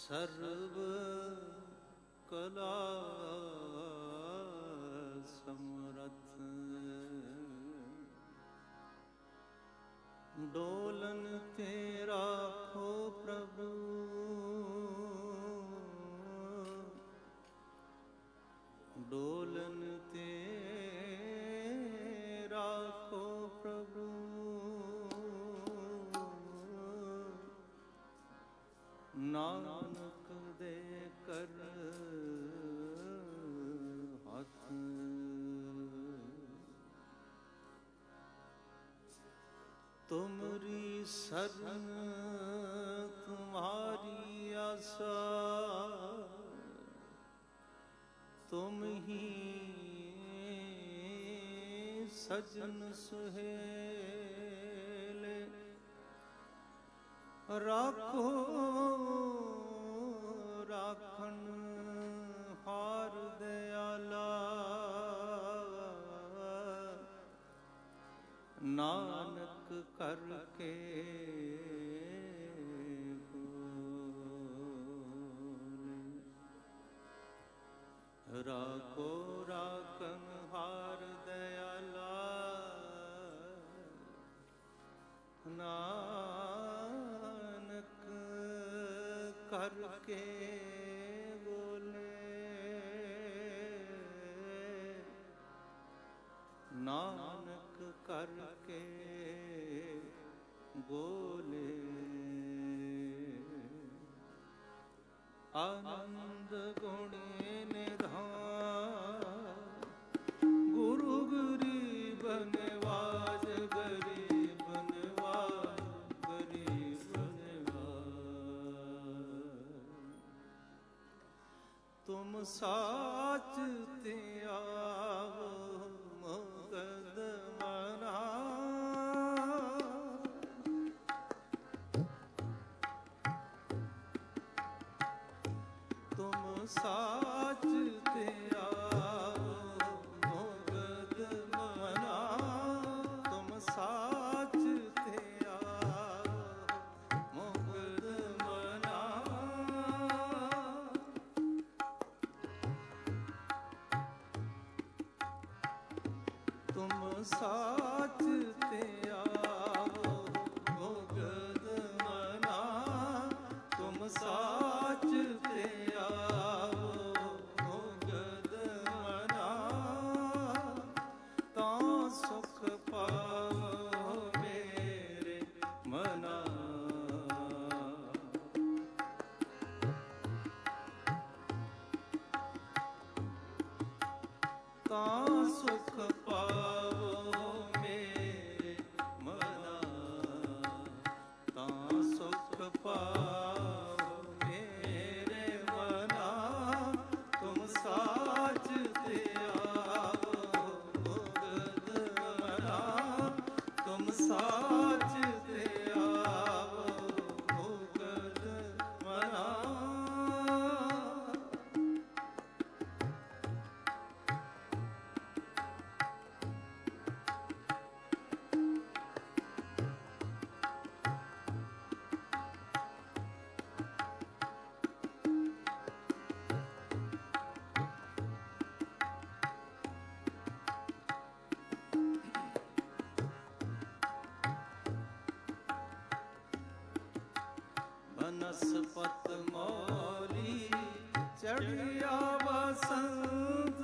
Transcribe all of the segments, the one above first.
ਸਰਬ ਕਲਾ ਸਮਰਥ ਡੋਲਨ ਤੇ ਰਾਖੋ ਪ੍ਰਭੂ ਡੋਲਨ ਤੇ ਰਾਖੋ ਪ੍ਰਭੂ ਨਾਨਕ ਦੇ ਕਰ ਹੱਥ ਤੁਮਰੀ ਸਰਨ ਤੁਮਾਰੀ ਆਸਾ ਤੁਮ ਹੀ ਸਜਨ ਸੁਹੇਲੇ ਰਾਖੋ ਰਾਖਣ ਹਾਰ ਦਿਆਲਾ ਨਾਨਕ ਕਰਕੇ ਬੋਲੇ ਰਾਖੋ ਰਾਖਣ ਹਾਰ ਦਿਆਲਾ ਨਾਨਕ ਕਰਕੇ ਬੋਲੇ ਨਾਨਕ ਕਰਕੇ ਬੋਲੇ ਆਨੰਦ ਗੁਣੇ ਨਿਧਾਨ ਗੁਰੂ ਗਰੀਬ ਨਿਵਾਜ ਗਰੀਬ ਨਿਵਾਜ ਗਰੀਬ ਨਿਵਾਜ ਤੁਮ ਸਾਚ ਤੇ ਆਵੋ ਮਗਦ ਮਨਾ ਤੁਮ ਸਾਚ ਤੇ ਆਵੋ ਮਗਦ ਮਨਾ ਤੁਮ ਸਾਚ ਤੇ ਆਵੋ ਮਗਦ ਮਨਾ ਤੁਮ ਸਾਚ ਤੇ ਆਵੋ ਮੁਗਦ ਮਨਾ ਤੁਮ ਸਾਚ ਤੇ ਆਵੋ ਮੁਗਦ ਮਨਾ ਤਾਂ ਸੁਖ ਪਾਵੋ ਮੇਰੇ ਮਨਾ ਤਾਂ ਸੁਖ ਪਾਵੋ ਮੇਰੇ ਮਨਾ ਤਾਂ ਸੁਖ ਪਾਵੋ ਮੇਰੇ ਮਨਾ ਤੁਮ ਸਾਚ ਤੇ ਆਵੋ ਮੁਗਦ ਮਨਾ ਤੁਮ ਸਾਚ ਤੇ ਆਵੋ ਮੁਗਦ ਮਨਾ ਬਨਸਪਤ ਮੌਲੀ ਚੜ੍ਹਿਆ ਬਸੰਤ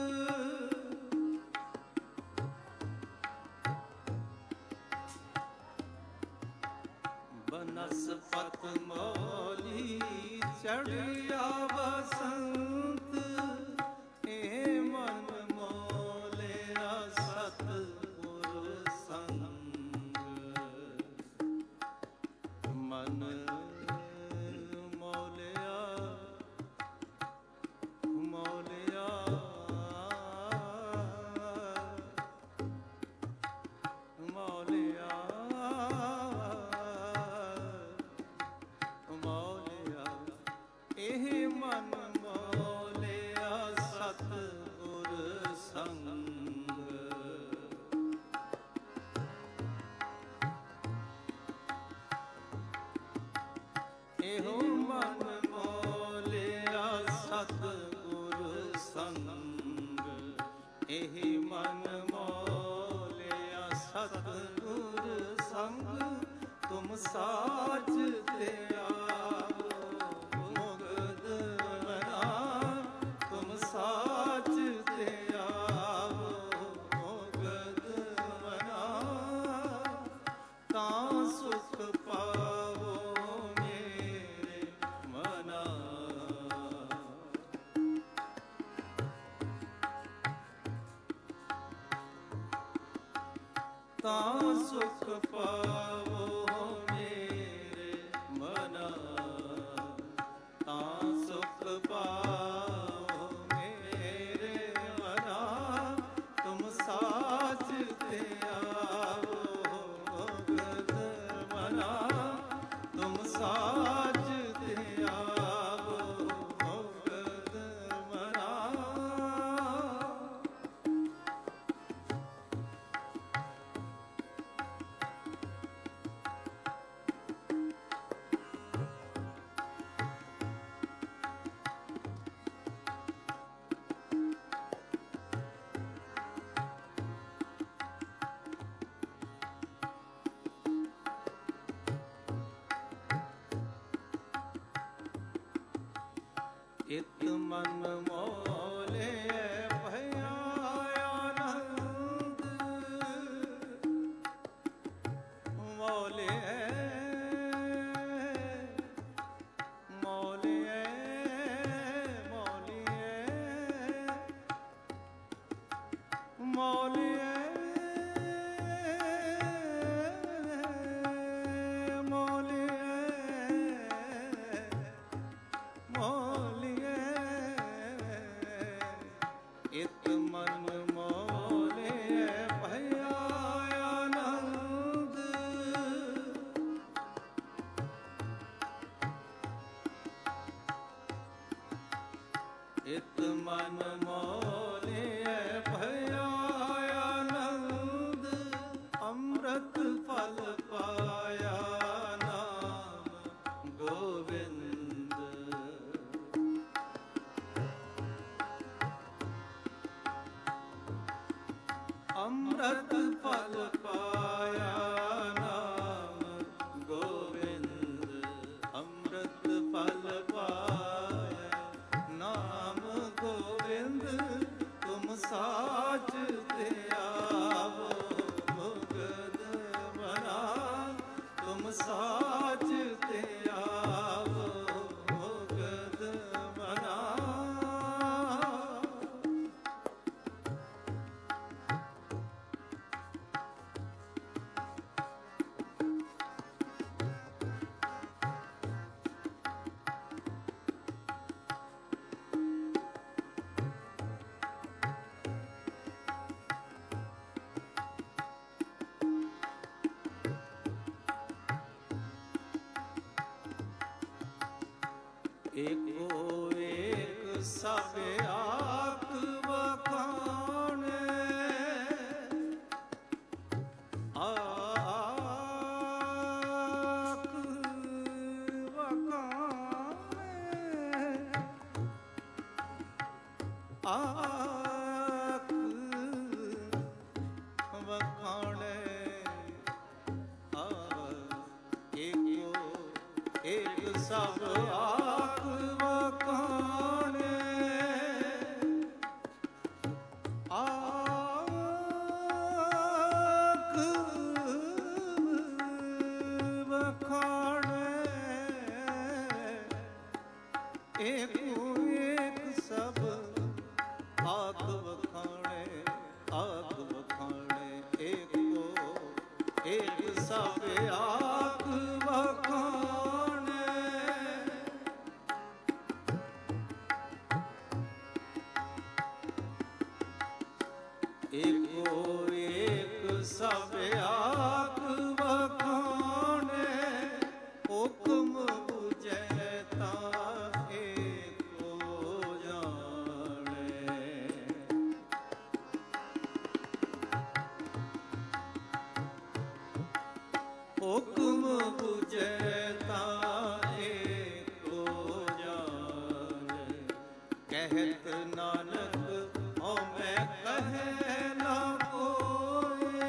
ਬਨਸਪਤ ਮੌਲੀ ਚੜ੍ਹਿਆ ਬਸੰਤ ਏ ਮਨ ਮੋਲਿਆ ਸਤਿਗੁਰ ਸੰਗ ਮਨ ਮੌਲਿਆ ਮੌਲਿਆ ਮੌਲਿਆ ਮੌਲਿਆ ਇਹ ਮਨ ਮੌਲਿਆ ਸਤਿਗੁਰ ਸੰਗ ਇਹੋ ਮਨ ਸੰਗ, ਇਹੀ ਮਨ ਮੋਲਿਆ ਸਤਿਗੁਰ ਸੰਗ, ਤੁਮ ਸਾਚ ਤੇ ਆਵੋ ਮੁਕਤ ਮਨਾ, ਤੁਮ ਸਾਚ ਤੇ ਆਵੋ ਮੁਕਤ ਮਨਾ, ਤਾਂ ਸੁਖ ਪਾਵੋ ਮੇਰੇ ਮਨਾ। ਤਾਂ ਸੁਖ ਪਾਵੋ ਮੇਰੇ ਮਨਾ, ਤਾਂ ਸੁਖ ਪਾਵੋ ਮੇਰੇ ਮਨਾ, ਤੁਮ ਸਾਚ ਤੇ ਆਵੋ ਮੁਕਤ ਮਨਾ, ਤੁਮ ਸਾਚ ਤੇ ਆਵੋ ਮੁਕਤ ਮਨਾ। ਇਤ ਮਨ ਮੋਲੇ ਭਇਆ ਆਨੰਦ, ਮੋਲੇ ਮੋਲੇ ਮੋਲੇ ਇਤ ਮਨ ਮੋਲੇ ਭਇਆ ਆਨੰਦ, ਇਤ ਮਨ ਮੋਲੇ ਭਇਆ ਆਨੰਦ, ਅੰਮ੍ਰਿਤ ਫਲ ਪਾਇਆ ਨਾਮ ਗੋਬਿੰਦ। ਅੰਮ੍ਰਿਤ ਫਲ ਪਾਇਆ ਨਾਮ ਗੋਬਿੰਦ, ਅੰਮ੍ਰਿਤ ਫਲ ਪਾਇਆ ਨਾਮ ਗੋਬਿੰਦ, ਤੁਮ ਸਾਚ ਤੇ ਆਵੋ ਮੁਕਤ ਮਨਾ, ਤੁਮ ਸਾਚ ਤੇ ਆਵੋ ਮੁਕਤ ਮਨਾ। ਏਕੋ ਏਕ ਸਭ ਆਖ ਵਖਾਣੈ, ਆਖ ਵਖਾਣੈ, ਆਖ ਵਖਾਣੈ। ਏਕੋ ਏਕ ਸਭ ਆਖ ਵਖਾਣੈ, ਆਖ ਵਖਾਣੈ। ਏਕੋ ਏਕ ਸਭ ਆਖ ਵਖਾਣੈ, ਆਖ ਵਖਾਣੈ। ਏਕੋ ਏਕ ਸਭ ਆਖ ਵਖਾਣੈ, ਏਕੋ ਏਕ ਸਭ ਆਖ ਵਖਾਣੈ। ਹੁਕਮ ਬੁਝੈ ਤਾਂ ਏਕੋ ਜਾਣੈ, ਹੁਕਮ ਬੁਝੈ ਤਾਂ ਏਕੋ ਜਾਣੈ। ਕਹਿ ਕਹਿਤ ਨਾਨਕ ਹਉ ਮੈਂ ਕਹੈ ਨਾ ਕੋਇ।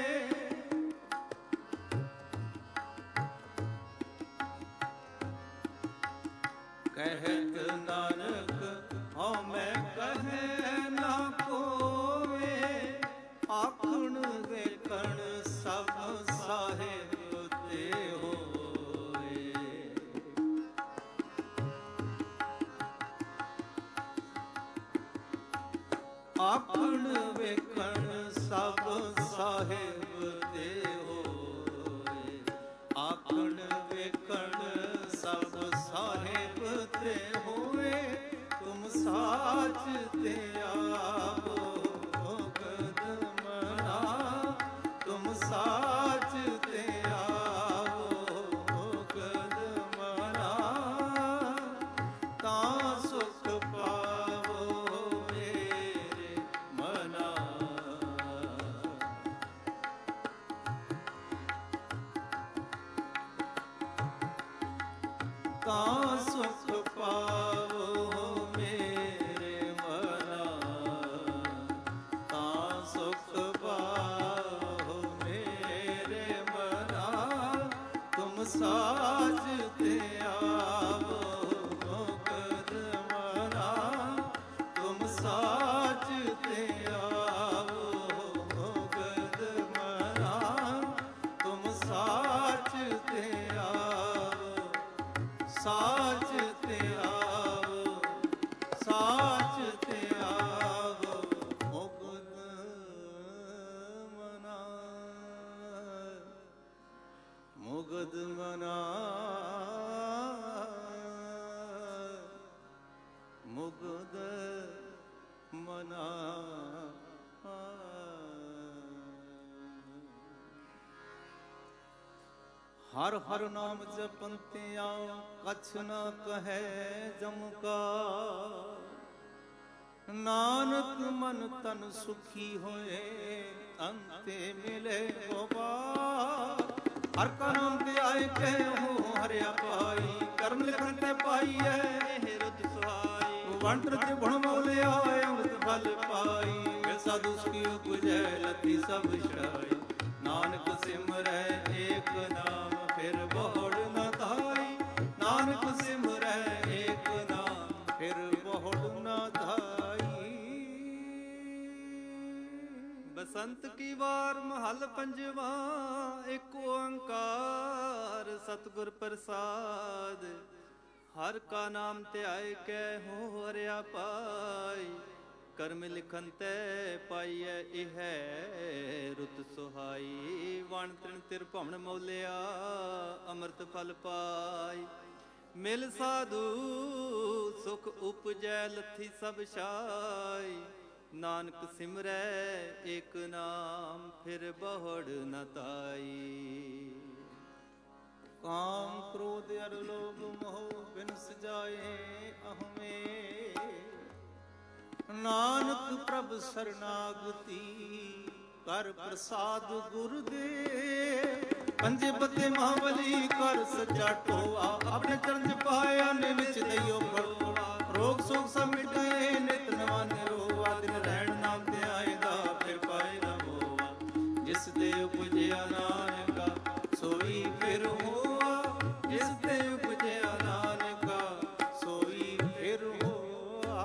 ਕਹਿਤ ਨਾਨਕ ਹਉ ਮੈਂ ਕਹੈ ਨਾ ਕੋਇ। ਆਖਣ ਵੇਖਣ ਸਭ ਸਾਹਿਬ ਤੇ ਹੋਏ। ਆਖਣ ਵੇਖਣ ਸਭ ਸਾਹਿਬ ਤੇ ਹੋਏ। ਆਖਣ ਵੇਖਣ ਸਭ ਸਾਹਿਬ ਤੇ ਹੋਏ। ਤੁਮ ਸਾਚ ਤੇ ਆਵੋ ਕਦਮਨਾ। ਤੁਮ ਸਾਚ ਤੇ ਆਵੋ ਕਦਮਨਾ। ਤਾਂ ਸੁਖ ਪਾਵੋ ਮੇਰੇ ਮਨਾ। ਤਾਂ ਸੁਖ ਪਾਵੋ ਮੇਰੇ ਮਨਾ। ਤਾਂ ਸੁਖ ਪਾਵੋ ਮੇਰੇ ਮਨਾ। ਤੁਮ ਸਾਜ ਤੇ ਆਵੋ ਕਦਮਨਾ। ਤੁਮ ਸਾਜ ਤੇ ਆਵੋ ਕਦਮਨਾ। ਤੁਮ ਸਾਚ ਤੇ ਆਵੋ। ਸਾਚ ਤੇ ਆਵੋ। ਸਾਚ ਤੇ ਆਵੋ ਮੁਕਤ ਮਨਾ। ਮੁਕਤ ਮਨਾ। ਮੁਕਤ ਮਨਾ। ਹਰ ਹਰ ਨਾਮ ਜਪੰਤੇ ਆਓ ਕਛ ਨ ਕਹੈ ਜਮ ਕਾ। ਨਾਨਕ ਮਨ ਤਨ ਸੁਖੀ ਹੋਏ ਅੰਤੇ ਮਿਲੇ ਗੋਬਾਰ। ਹਰ ਕਾ ਨਾਮ ਤੇ ਆਏ ਕਹਿਓ ਹਰਿਆ ਪਾਈ। ਕਰਮ ਲਿਖਣ ਤੇ ਪਾਈਐ ਇਹ ਰੁਤ ਸੁਹਾਈ। ਵੰਟਰ ਤੇ ਭਣ ਮੋਲਿਆ ਅੰਮ੍ਰਿਤ ਫਲ ਪਾਈ। ਮਿਲ ਸਾਧੂ ਕੀ ਉਪਜੈ ਲਤੀ ਸਭ ਛਾਈ। ਨਾਨਕ ਸਿਮਰੈ ਏਕ ਨਾਮ ਫਿਰ ਬਹੁੜ ਨ ਧਾਈ। ਨਾਨਕ ਸਿਮਰੈ ਏਕ ਨਾਮ ਫਿਰ ਬਹੁੜ ਨ ਧਾਈ। ਬਸੰਤ ਕੀ ਵਾਰ ਮਹੱਲ ਪੰਜਵਾ। ਏਕ ਓੰਕਾਰ ਸਤਿਗੁਰ ਪ੍ਰਸਾਦ। ਹਰ ਕਾ ਨਾਮ ਧਿਆਏ ਕੈ ਹੋ ਹਰਿਆ ਪਾਈ। ਕਰਮ ਲਿਖਨ ਤੈ ਪਾਈਐ ਇਹ ਰੁਤ ਸੁਹਾਈ। ਵਣ ਤ੍ਰਿਣ ਤਿਰ ਭਵਨ ਮੌਲਿਆ ਅੰਮ੍ਰਿਤ ਫਲ ਪਾਈ। ਮਿਲ ਸਾਧੂ ਸੁਖ ਉਪਜੈ ਲੱਥੀ ਸਭ ਛਾਈ। ਨਾਨਕ ਸਿਮਰੈ ਏਕ ਨਾਮ ਫਿਰ ਬਹੁੜ ਨ ਤਾਈ। ਕਾਮ ਕ੍ਰੋਧ ਅਰ ਲੋਭ ਮੋਹ ਬਿਨ ਸਜਾਏ ਅਹਮੇ। ਨਾਨਕ ਪ੍ਰਭ ਸਰਨਾਗਤੀ ਕਰ ਪ੍ਰਸਾਦ ਗੁਰ ਦੇ। ਪੰਜੇ ਬੱਤੇ ਮਹਾਬਲੀ ਕਰ ਸੱਚਾ ਟੋਆ। ਆਪਣੇ ਚਰਨ ਚ ਪਾਇਆ ਨਿਵਿਚ ਦਈਓ ਖੜੋਆ। ਰੋਗ ਸੋਗ ਸਭ ਮਿਟ ਗਏ ਨਿਤ ਨਵਾ ਨਿਰੋਆ। ਦਿਨ ਰਹਿਣ ਨਾਮ ਤੇ ਆਏਦਾ ਫਿਰ ਪਾਏ ਨਾ ਹੋਆ। ਜਿਸ ਤੇ ਉਪਜਿਆ ਨਾਨਕਾ ਸੋਈ ਫਿਰ ਹੋਆ। ਜਿਸ ਤੇ ਉਪਜਿਆ ਨਾਨਕਾ ਸੋਈ ਫਿਰ ਹੋਆ।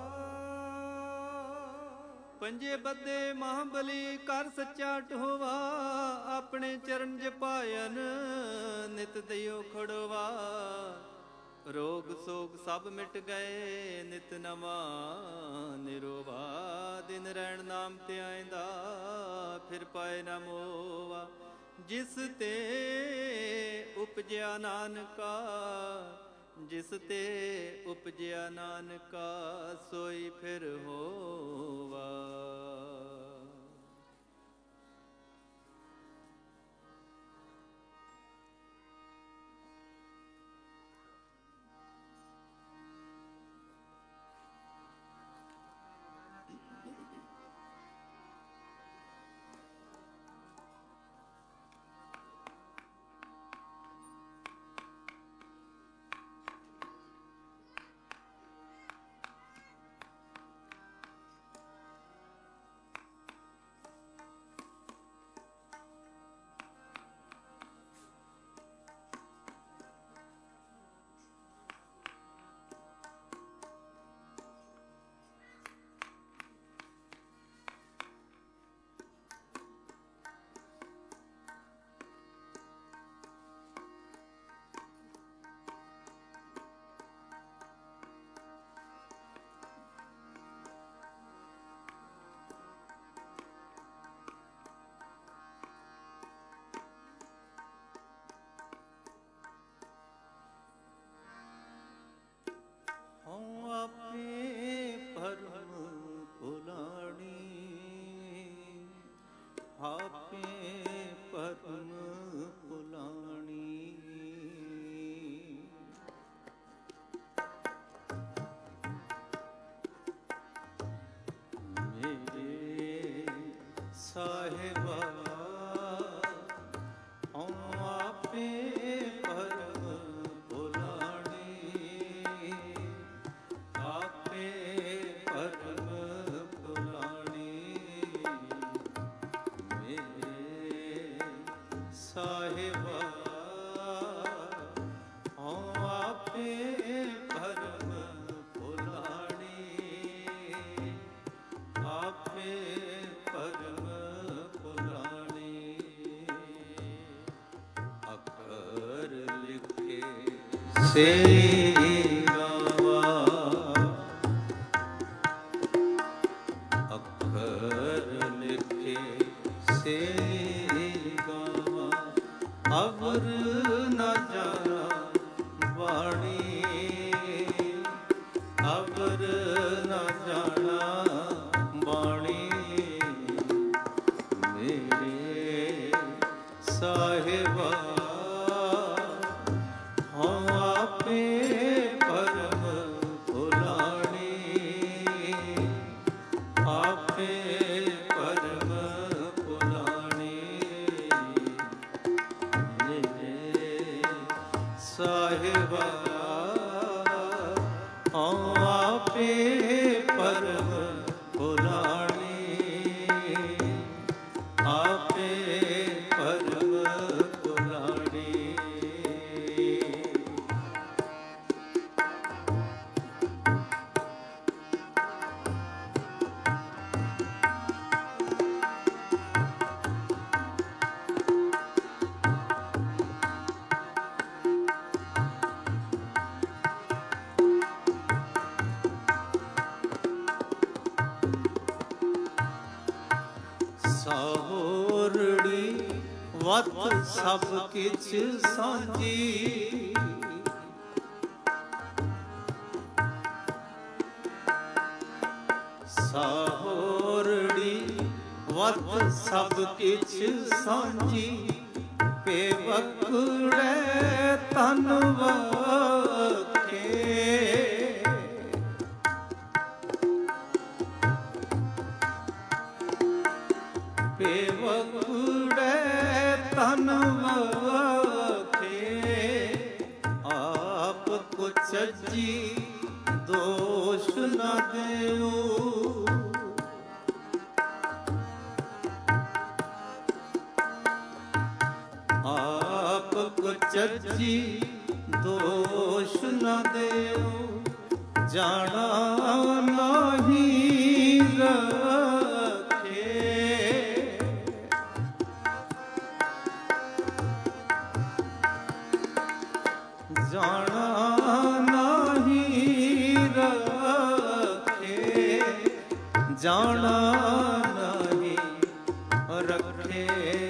ਪੰਜੇ ਬੱਦੇ ਮਹਾਬਲੀ ਕਰ ਸੱਚਾ ਟੋਵਾ। ਆਪਣੇ ਚਰਨ ਜ ਪਾਇਨ ਨਿਤ ਦਿਓ ਖੜਵਾ। ਰੋਗ ਸੋਗ ਸਭ ਮਿਟ ਗਏ ਨਿਤ ਨਵਾ ਨਿਰੋਵਾ। ਦਿਨ ਰਹਿਣ ਨਾਮ ਤੇ ਆਇਂਦਾ ਫਿਰ ਪਾਏ ਨਾ ਮੋਵਾ। ਜਿਸ ਤੇ ਉਪਜਿਆ ਨਾਨਕਾ। ਜਿਸ ਤੇ ਉਪਜਿਆ ਨਾਨਕਾ ਸੋਈ ਫਿਰ ਹੋਵਾ। ਭਰਮ ਭੁਲਾਣੀ। ਮੇਰੇ ਸਾਹਿਬਾ ਹਉ ਆਪੇ ਭਰਮ ਭੁਲਾਣੀ, ਆਪੇ ਭਰਮ ਭੁਲਾਣੀ। ਮੇਰੇ ਸਾਹਿਬਾ ਹਉ ਆਪੇ ਭਰਮ ਭੁਲਾਣੀ, ਆਪੇ ਭਰਮ ਭੁਲਾਣੀ। ਅੱਖਰ ਲਿਖੇ ਸੇ ਗਾਵਾ, ਅੱਖਰ ਲਿਖੇ ਸੇ ਗਾਵਾ, ਅਵਰ ਨ ਜਾਣਾ ਬਾਣੀ, ਅਵਰ ਨ ਜਾਣਾ ਬਾਣੀ। ਮੇਰੇ ਸਾਹਿਬਾ ਹਉ ਆਪੇ ਭਰਮ ਭੁਲਾਣੀ, ਆਪੇ ਭਰਮ ਭੁਲਾਣੀ। ਮੇਰੇ ਸਾਹਿਬਾ ਹਉ ਆਪੇ ਭਰਮ ਭੁਲਾਣੀ, ਆਪੇ ਭਰਮ ਭੁਲਾਣੀ। ਸਾਹੋਰੜੀ ਵਤ ਸਭ ਕਿਛ ਸਾਂਝੀ, ਸਾਹੋਰੜੀ ਵਤ ਸਭ ਕਿਛ ਸਾਂਝੀ। ਬੇਵਕੜੇ ਤਨ ਵਖੇ, ਬੇਵਕੜੇ ਤਨ ਵਖੇ। ਆਪ ਕੁਛਜੀ ਦੋਸ਼ ਨ ਦੇਉ, ਆਪ ਕੁਛਜੀ ਦੋਸ਼ ਨ ਦੇਉ। ਜਾਣਾ ਨਾਹੀਂ ਰਖੇ, ਜਾਣਾ ਨਾਹੀਂ ਰਖੇ, ਜਾਣਾ ਨਾਹੀਂ ਰਖੇ,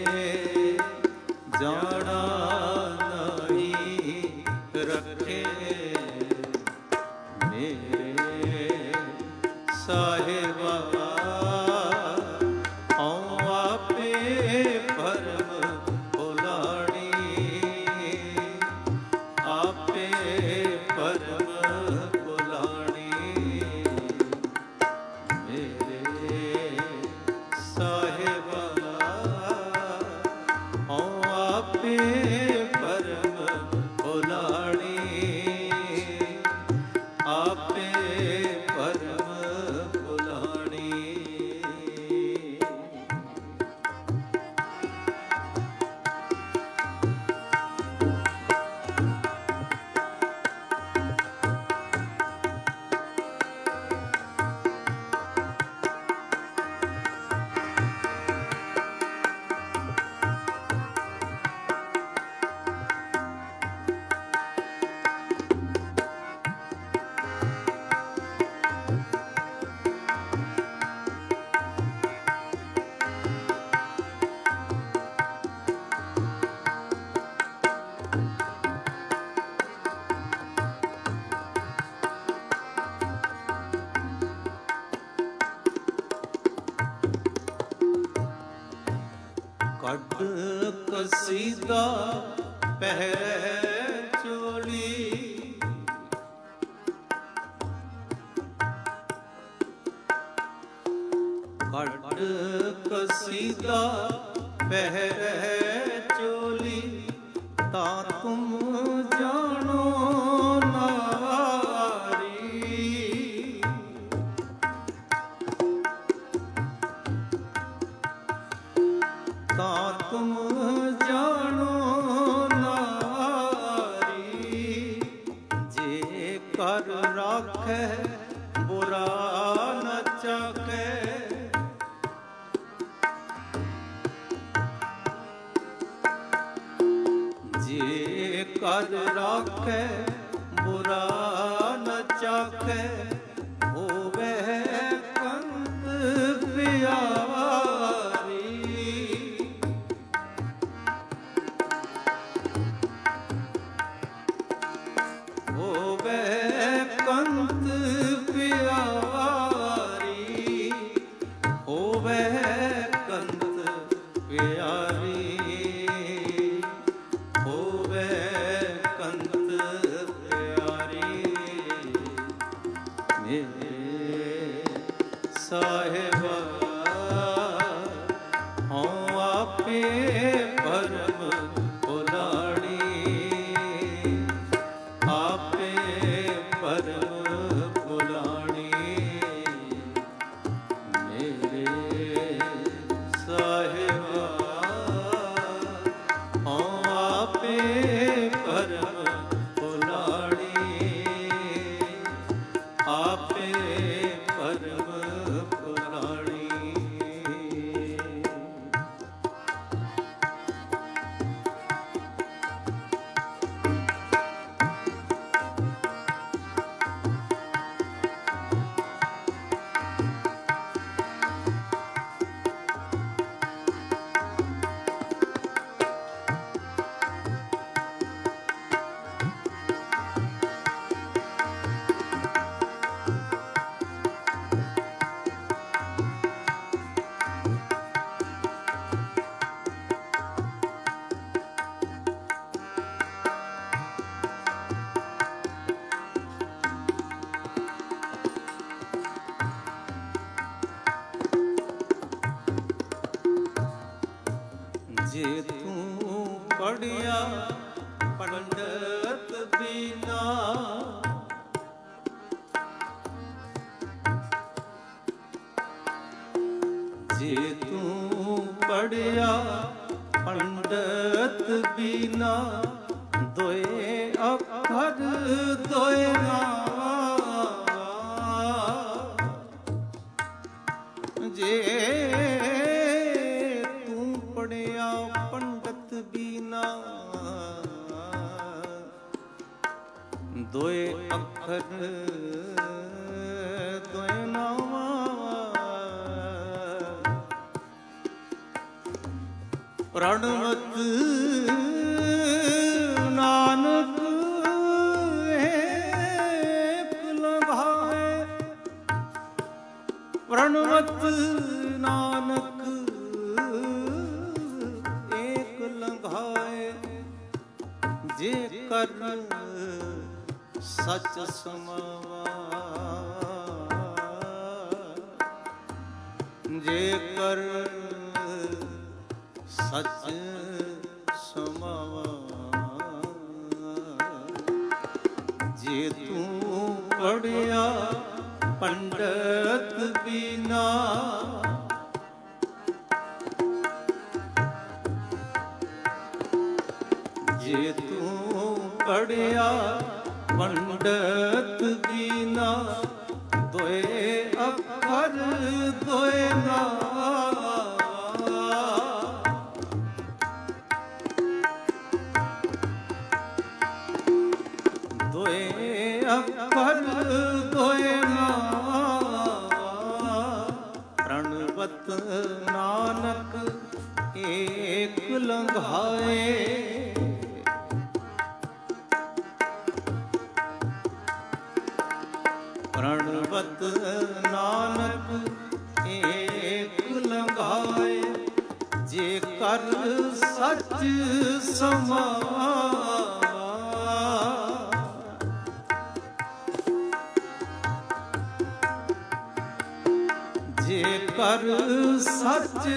ਜਾਣਾ ਨਾਹੀਂ ਰਖੇ। ਮੇਰੇ ਸਾਹਿਬਾ ਹਉ ਆਪੇ ਭਰਮ ਭੁਲਾਣੀ, ਆਪੇ ਭਰਮ ਭੁਲਾਣੀ। ਮੇਰੇ ਸਾਹਿਬਾ ਹਉ ਆਪੇ ਕੱਢ ਕਸੀਦਾ ਪਹਿਰੇ ਚੋਲੀ, ਕੱਢ ਕਸੀਦਾ ਪਹਿਰੇ ਚੋਲੀ, ਤਾਂ ਤੁਮ ਜਾਣੋ ਨਾਰੀ। ਤਾਂ ਤੁਮ ਜਾਣੋ ਨਾਰੀ, ਜੇ ਕਰ ਰਾਖੈ ਬੁਰਾ ਨ ਚਾਖੈ। ਜੇ ਕਰ ਰਾਖੈ ਬੁਰਾ ਨ ਚਾਖੈ, ਹੋਵੇ ਕੰਤ ਪਿਆਰੀ। ਹੋਵੇ ਕੰਤ ਪਿਆਰੀ, ਹੋਵੇ ਕੰਤ ਪਿਆਰੀ, ਹੋਵੇ ਕੰਤ ਪਿਆਰੀ। ਮੇਰੇ ਸਾਹਿਬਾ ਹਉ ਆਪੇ ਭਰਮ ਭੁਲਾਣੀ, ਆਪੇ ਭਰਮ ਭੁਲਾਣੀ। ਮੇਰੇ ਸਾਹਿਬਾ ਹਉ ਆਪੇ ਭਰਮ ਭੁਲਾਣੀ, ਆਪੇ ਭਰਮ ਭੁਲਾਣੀ। ਜੇ ਤੂੰ ਪੜਿਆ ਪੰਡਤ ਬੀਨਾ, ਜੇ ਤੂੰ ਪੜਿਆ ਪੰਡਤ ਬੀਨਾ, ਦੋਏ ਅੱਖਰ ਦੋਏ ਨਾਮ। ਜੇ ਤੂੰ ਪੜਿਆ ਪੰਡਤ ਬੀਨਾ, ਦੋਏ ਅੱਖਰ ਦੋਏ ਨਾਮ। ਪ੍ਰਣਵਤ ਨਾਨਕ ਏਕ ਲੰਘਾਏ, ਪ੍ਰਣਵਤ ਨਾਨਕ ਏਕ ਲੰਘਾਏ। ਜੇ ਕਰ ਸਚ ਸਮਾਵਾ, ਜੇ ਕਰ ਸਚ ਸਮਾਵਾ। ਜੇ ਤੂੰ ਪੜਿਆ ਪੰਡਤ ਬੀਨਾ, ਜੇ ਤੂੰ ਪੜਿਆ ਪੰਡਤ ਬੀਨਾ, ਦੋਏ ਅੱਖਰ ਦੋਏ ਨਾਮ। ਦੋਏ ਅੱਖਰ ਦੋਏ ਨਾਮ। ਪ੍ਰਣਵਤ ਨਾਨਕ ਏਕ ਲੰਘਾਏ, ਪ੍ਰਣਵਤ ਨਾਨਕ ਏਕ ਲੰਘਾਏ। ਜੇ ਕਰ सच समावा जे कर सच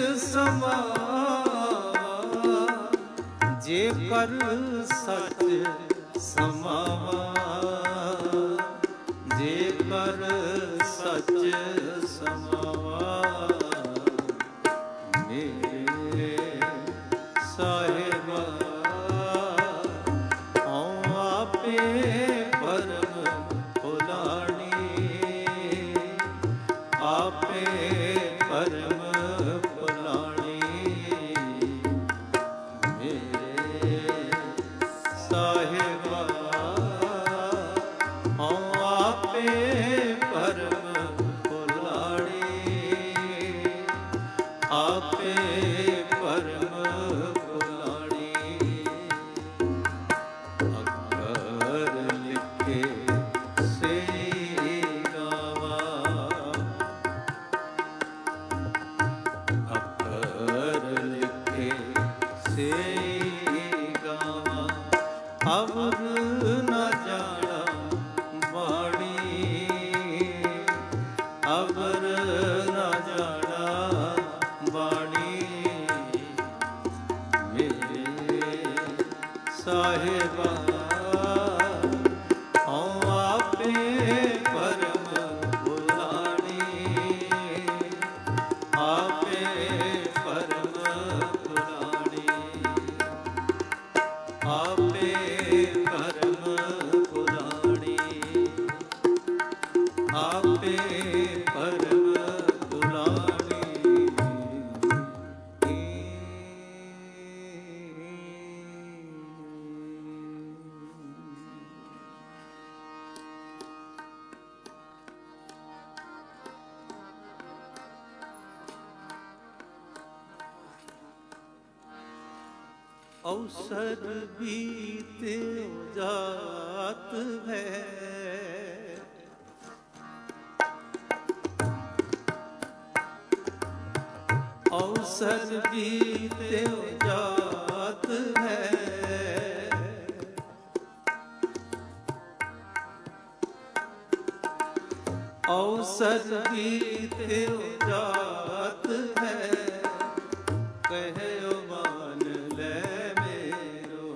समावा जे कर सच समावा जे कर सच समावा मेरे साहिबा औ आपे परम फुलानी आपे परम फुलानी मेरे साहिबा औ आपे परम फुलानी आपे परम फुलानी अखर लिखे से गावा अखर लिखे से गावा अवर न जाना बाणी अवर न जाना बाणी मेरे साहिबा औ आपे परम फुलानी आपे परम फुलानी आपे परम फुलानी आपे परम फुलानी अवसर बीते जात है अवसर बीते जात है अवसर बीते जात है कहो मान ले मेरो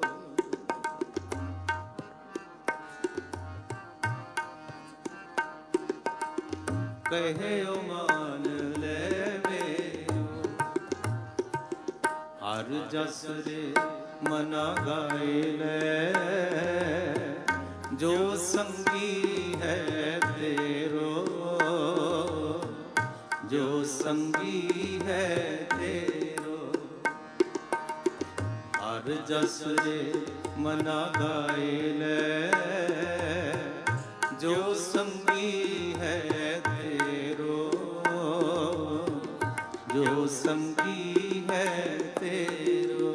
कहो मान ले मेरो हर जस रे मना गाए ले जो संगी है तेरो जो संगी है तेरो हर जस रे मना गाए ले जो संगी है तेरो जो संगी है तेरो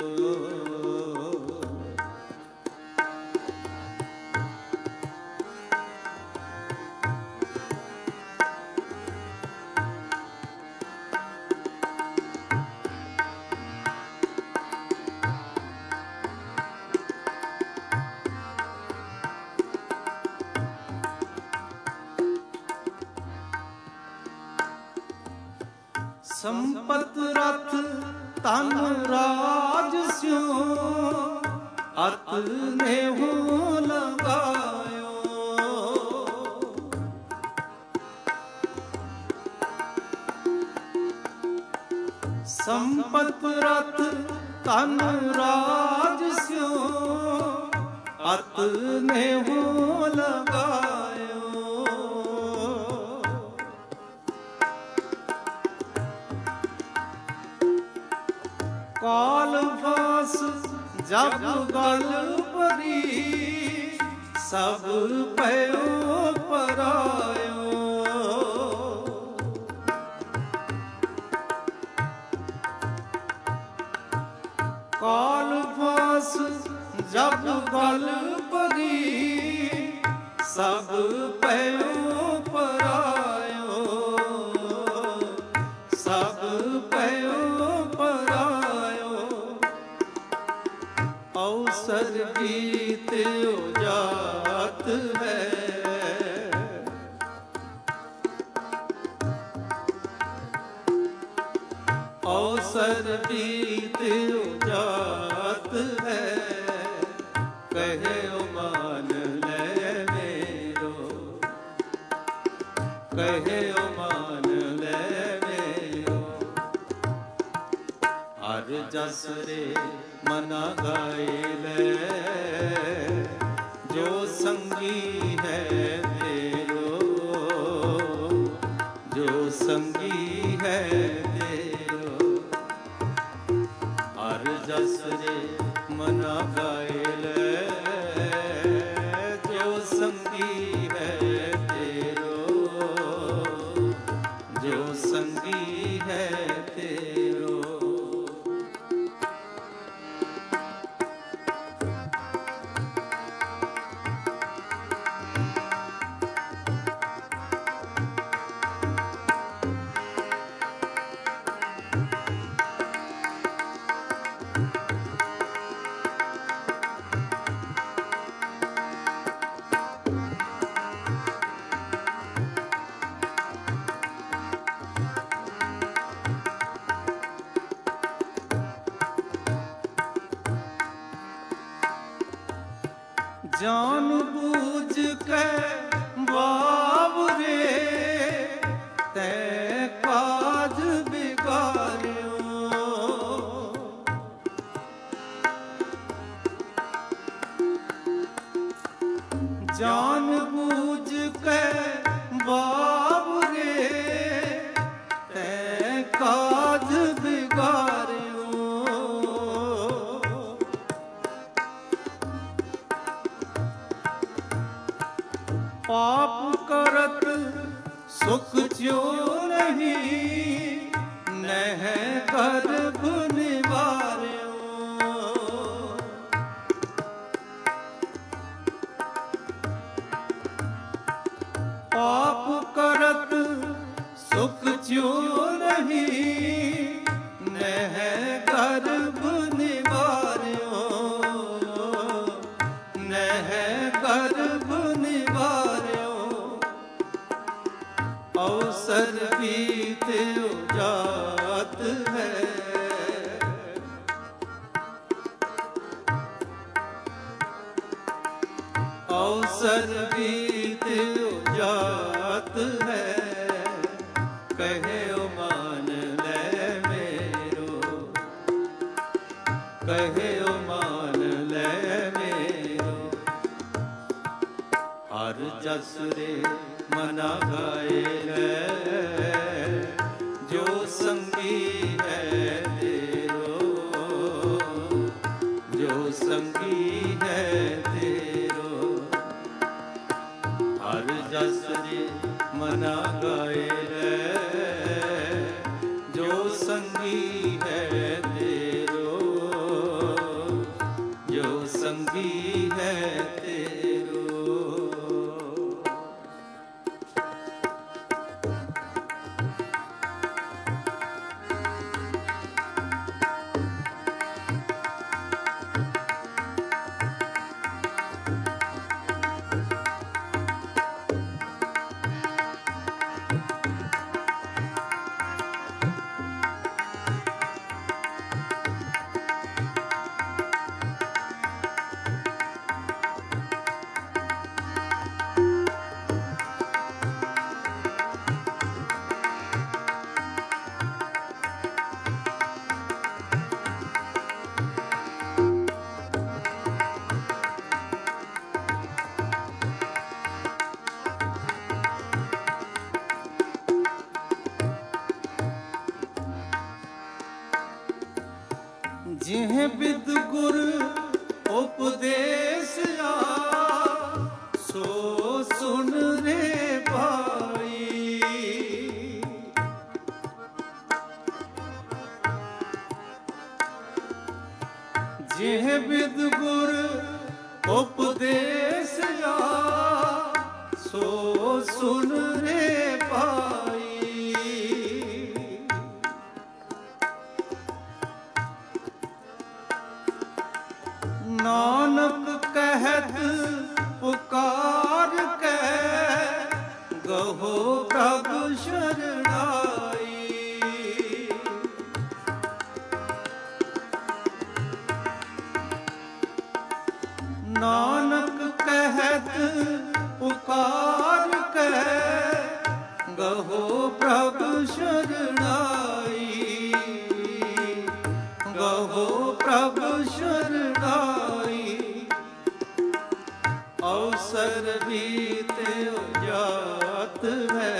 संपत रथ तन राज स्यों अत ने हो लगायो संपत रथ तन राज स्यों अत ने हो लगायो काल फास जब गल परी सब पयो परायो काल फास जब गल परी सब पयो परायो सब पयो परायो अवसर बीत जात है, अवसर बीत जात है, कहे मान ले मेरो, कहे मान ले मेरो। हर जस रे मना गाए ले, जो संगी है तेरो, जो संगी है तेरो। हर जस रे मना गाए ले, जो संगी है तेरो, जो संगी है तेरो। जान बूझ के बाबरे ते काज बिगाड़ियो, जान बूझ के बाबरे ते काज बिगाड़ियो। पाप करत सुख ज्यों नहीं, नह गर्भ निवार्यो। पाप करत सुख ज्यों नहीं, नह गर्भ निवार्यो, नह गर्भ निवार्यो। अवसर बीत जात है, अवसर बीत जात है, कहे मान ले मेरो, कहे मान ले मेरो। हर जस रे मना गाए ले, जो संगी है तेरो, जो संगी है तेरो। हर जस रे मना गाए ले, जो संगी है तेरो, जो संगी है तेरो। जिह बिद गुर उपदेश सो सुन रे भाई। जिह बिद गुर उपदेश सो सुन रे भाई। नानक कहत पुकार के गहो प्रभु शरणाई। नानक कहत पुकार के गहो प्रभु शरणाई। गहो प्रभु शरणाई। अवसर बीते जात है,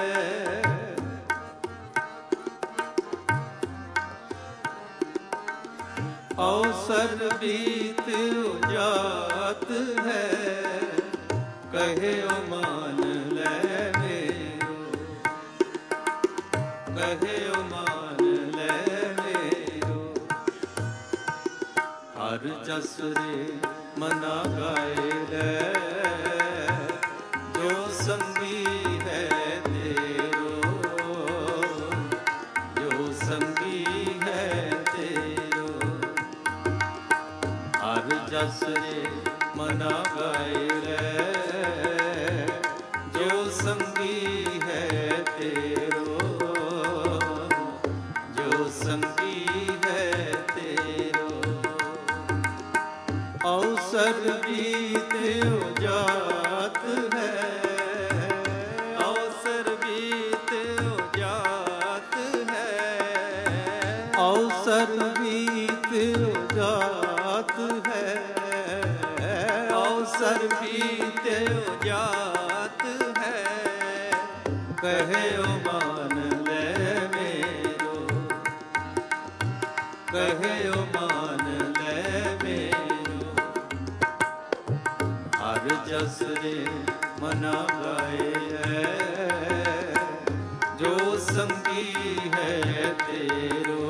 अवसर बीत जात है, कहे मान ले मेरो, कहे मान ले मेरो। हर जस रे मना गाए ले, जो संगी है तेरो, जो संगी है तेरो। हर जस रे मना गाए ले, जो संगी है तेरो, जो संगी है तेरो। अवसर बीत जात है, अवसर बीत जात है, अवसर बीत जात है, अवसर बीत जात है, कहे मान ले मेरो, कहे मान ले मेरो। हर जस रे मना गाए है, जो संगी है तेरो,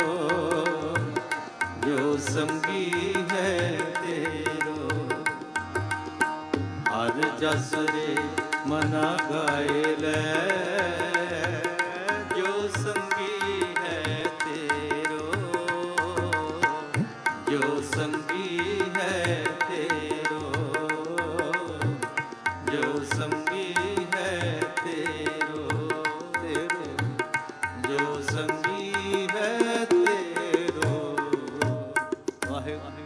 जो संगी है तेरो। हर जस रे मना गाए ले, जो संगी है तेरो, जो संगी है तेरो, जो संगी है तेरो, तेरो, जो संगी है तेरो। वाहे वाहे।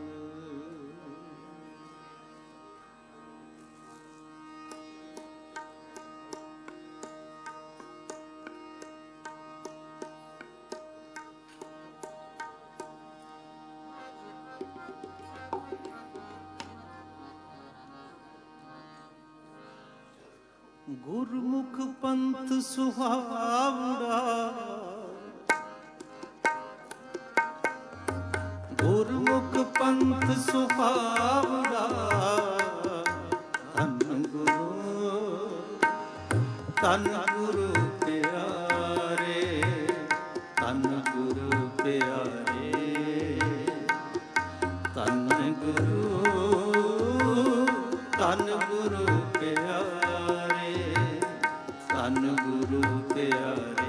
गुरमुख पंथ सुहावड़ा, गुरमुख पंथ सुहावड़ा। धन गुरु, धन गुरु प्यारे, धन गुरु प्यारे, धन गुरु, धन गुरु प्यारे, धन गुरु प्यारे।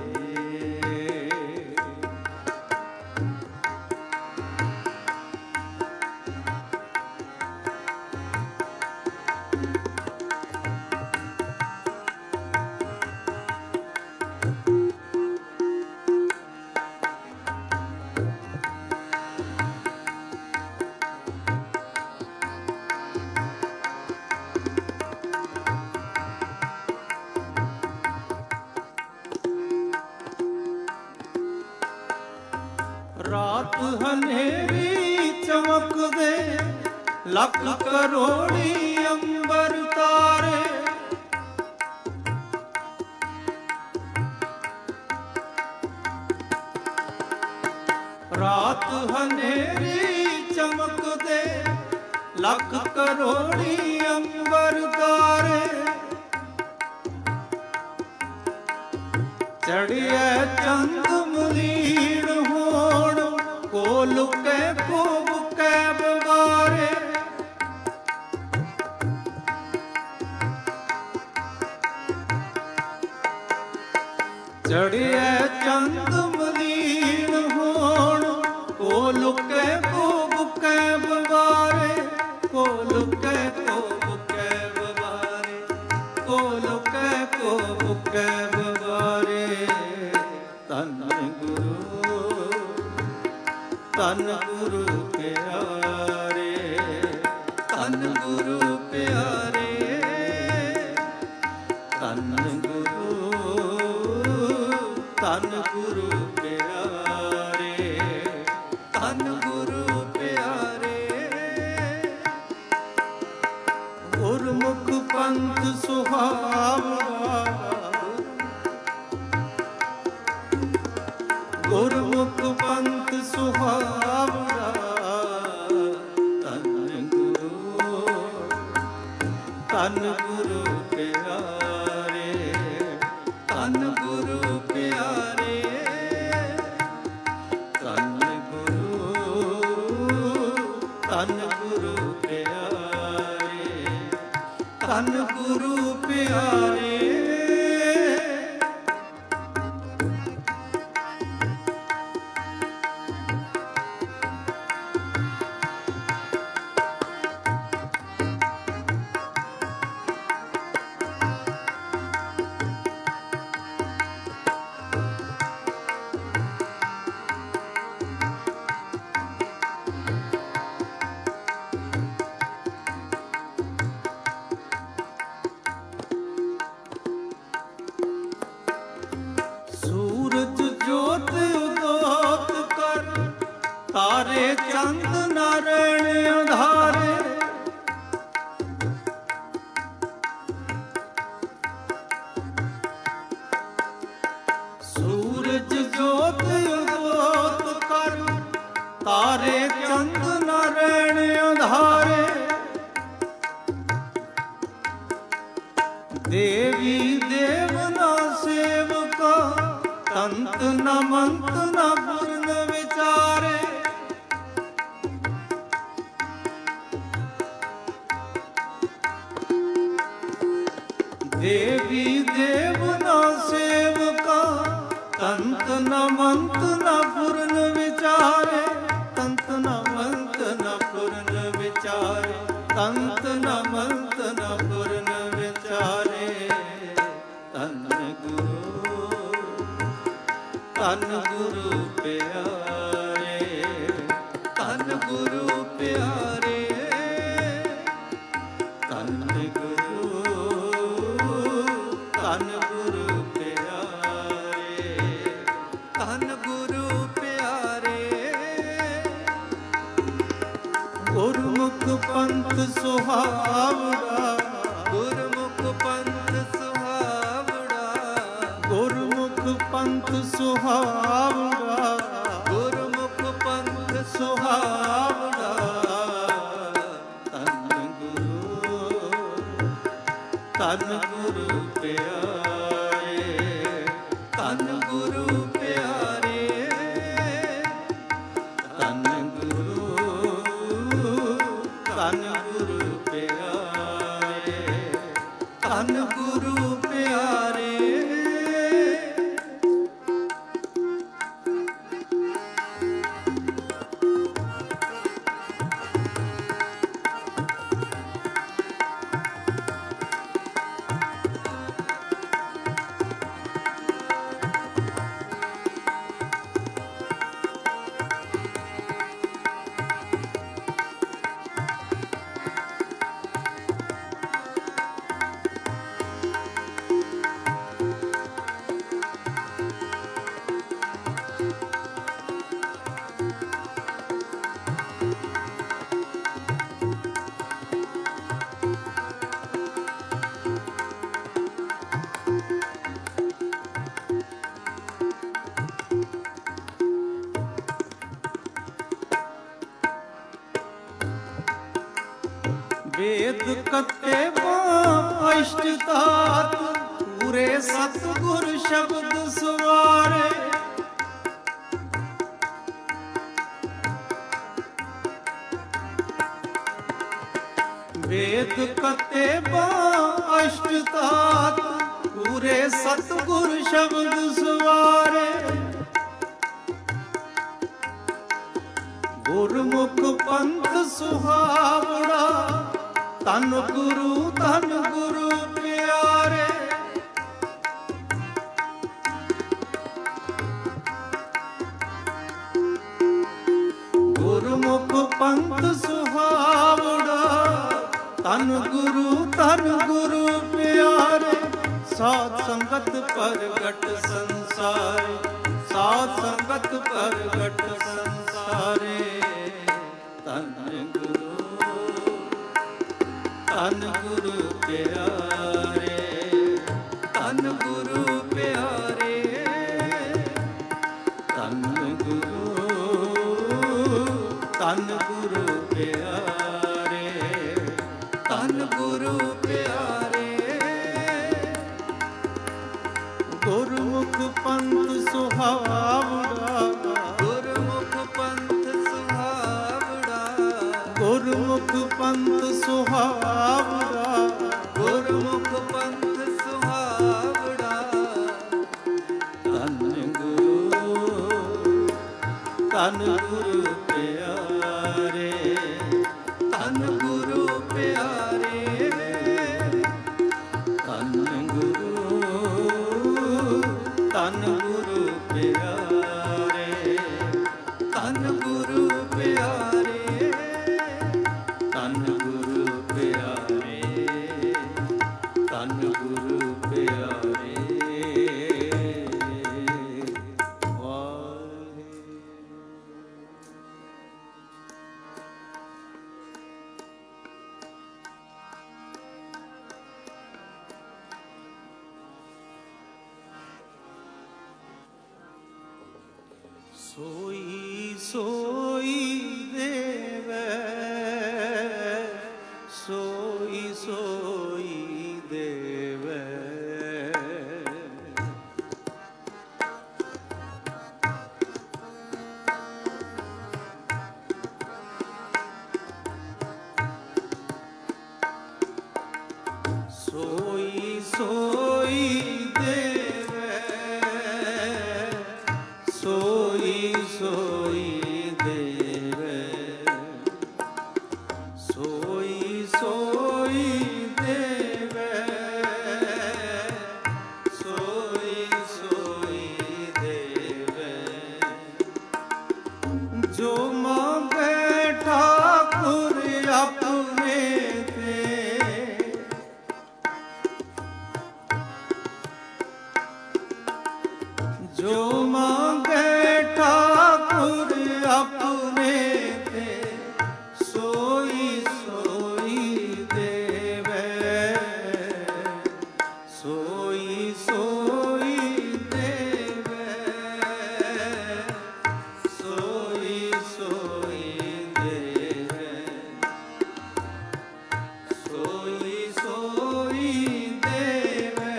रात हनेरी चमक दे, लख करोड़ी अंबर तारे। रात हनेरी चमक दे, लख करोड़ी अंबर तारे। चढ़िए चंद मलीन होण, को लुके को बुके बवारे। चढ़िए चंद मलीन होण, को लुके को बुके बवारे। ਧਨ ਗੁਰੂ ਪਿਆਰੇ, ਧਨ ਗੁਰੂ ਪਿਆਰੇ, ਧਨ ਗੁਰੂ, ਧਨ ਗੁਰੂ ਪਿਆਰੇ, ਧਨ ਗੁਰੂ ਪਿਆਰੇ। ਗੁਰਮੁਖ ਪੰਥ ਸੁਹਾਵਣਾ, ਗੁਰਮੁਖ ਪੰਥ ਸੁਹਾਵਣਾ, ਧੰਨ ਗੁਰੂ, ਧੰਨ ਗੁਰੂ ਪਿਆਰੇ, ਧੰਨ ਗੁਰੂ ਪਿਆਰੇ, ਧੰਨ ਗੁਰੂ, ਧੰਨ ਗੁਰੂ ਪਿਆਰੇ, ਧੰਨ ਗੁਰੂ ਪਿਆਰੇ। ਤਾਰੇ ਚੰਦ ਨਾਰਾਇਣ ਅੰਧਾਰੇ, ਸੂਰਜ ਜੋਤ ਉਦੋਤ ਕਰ, ਤਾਰੇ ਚੰਦ ਨਾਰਾਇਣ ਅੰਧਾਰੇ, ਦੇਵੀ ਦੇਵਨਾ ਸੇਵਕਾ, ਤੰਤ ਨ ਮੰਤ ਨ ਪੁਰਨ ਵਿਚਾਰੇ, ਦੇਵੀ ਦੇਵਨਾ ਸੇਵਕਾ, ਤੰਤ ਨ ਮੰਤ ਨ ਪੁਰਨ ਵਿਚਾਰੇ, ਤੰਤ ਨ ਮੰਤ ਨ ਪੁਰਨ ਵਿਚਾਰੇ, ਤੰਤ ਨ ਮੰਤ ਨ ਪੁਰਨ ਵਿਚਾਰੇ। ਧੰਨ ਗੁਰੂ, ਧੰਨ ਗੁਰੂ ਪਿਆਰੇ, ਧੰਨ ਗੁਰੂ ਪਿਆਰੇ, ਧੰਨ ਗੁਰੂ, ਧੰਨ ਗੁਰੂ ਪਿਆਰੇ, ਧੰਨ ਗੁਰੂ ਪਿਆਰੇ। ਗੁਰਮੁਖ ਪੰਥ ਸੁਹਾਵਣਾ, ਗੁਰਮੁਖ ਪੰਥ ਸੁਹਾਵਣਾ, ਗੁਰਮੁਖ ਪੰਥ ਸੁਹਾਵਣਾ, ਗੁਰਮੁਖ ਪੰਥ ਸੁਹਾਵਣਾ, ਧੰਨ ਗੁਰੂ, ਧੰਨ ਗੁਰੂ ਪਿਆਰੇ, ਧੰਨ ਗੁਰੂ ਪਿਆਰੇ, ਧੰਨ ਗੁਰੂ, ਧੰਨ ਗੁਰੂ ਪਿਆਰੇ, ਧੰਨ ਗੁਰੂ ਪਿਆਰੇ। वेद कते अष्ट तात, पूरे सतगुर शब्द सुवारे, वेद कते अष्ट तात, पूरे सतगुर शब्द सुवारे, गुरमुख पंथ सुहावड़ा, धन गुरु प्यारे। ਗੁਰਮੁਖ ਪੰਥ ਸੁਹਾਵੜਾ, ਤਨ ਗੁਰੂ ਪਿਆਰੇ, ਸਾਧ ਸੰਗਤ ਪ੍ਰਗਟ ਸੰਸਾਰੇ, ਸਾਧ ਸੰਗਤ ਪ੍ਰਗਟ ਸੰਸਾਰੇ। ਧੰਨ ਗੁਰੂ ਪਿਆਰੇ, ਧੰਨ ਗੁਰੂ ਪਿਆਰੇ, ਧੰਨ ਗੁਰੂ ਪਿਆਰੇ, ਧੰਨ ਗੁਰੂ ਪਿਆਰੇ। ਗੁਰਮੁਖ ਪੰਥ ਸੁਹਾਵੜਾ, ਗੁਰਮੁਖ ਪੰਥ ਸੁਹਾਵੜਾ, ਗੁਰਮੁਖ ਪੰਥ ਸੁਹਾਵੜਾ, ਗੁਰਮੁਖ ਪੰਥ ਸੁਹਾਵੜਾ। ਧੰਨ ਗੁਰੂ ਪਿਆਰੇ, ਧੰਨ ਗੁਰੂ ਪਿਆਰੇ, ਧੰਨ ਗੁਰੂ ਪਿਆਰੇ, ਧੰਨ ਗੁਰੂ ਪਿਆਰੇ, ਧੰਨ ਗੁਰੂ ਪਿਆਰੇ, ਧੰਨ ਗੁਰੂ ਪਿਆਰੇ। ਸੋਈ ਸੋਈ ਦੇਵੈ, ਸੋਈ ਸੋਈ ਦੇਵੈ, ਸੋਈ ਸੋਈ ਦੇਵੈ, ਸੋਈ ਸੋਈ ਦੇਵੈ, ਸੋਈ ਸੋਈ ਦੇਵੈ, ਸੋਈ ਸੋਈ ਦੇਵੈ। ਜੋ ਮੰਗੇ ਠਾਕੁਰ ਆਪਣੇ ਤੇ, ਜੋ ਮੰਗੇ ਠਾਕੁਰ ਆਪਣੇ ਤੇ, ਸੋਈ ਸੋਈ ਦੇਵੈ, ਸੋਈ ਸੋਈ ਦੇਵੈ, ਸੋਈ ਸੋਈ ਦੇਵੈ, ਸੋਈ ਸੋਈ ਦੇਵੈ,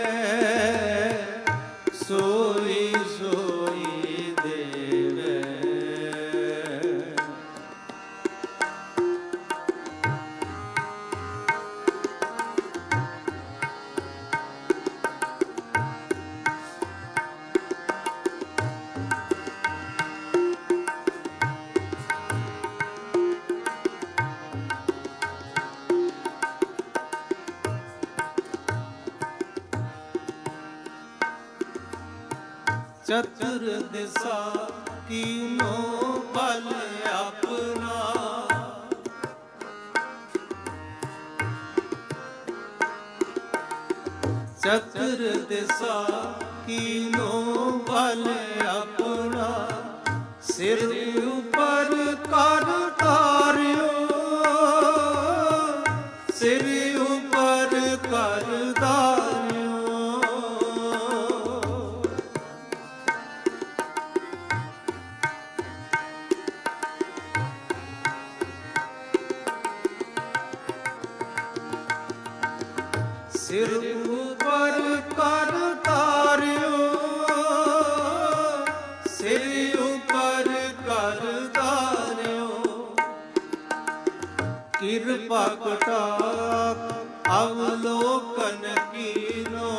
ਸੋਈ ਸੋਈ ਦੇਵੈ। चतुर दिशा कीनो बल अपना, चतुर दिशा कीनो बल अपना, सिर ऊपर कर तारियो, सिर ऊपर कर तारियो। सिर ऊपर कर तारियो, सिर ऊपर कर तारियो। कृपा कटाक्ष अवलोकन कीनो,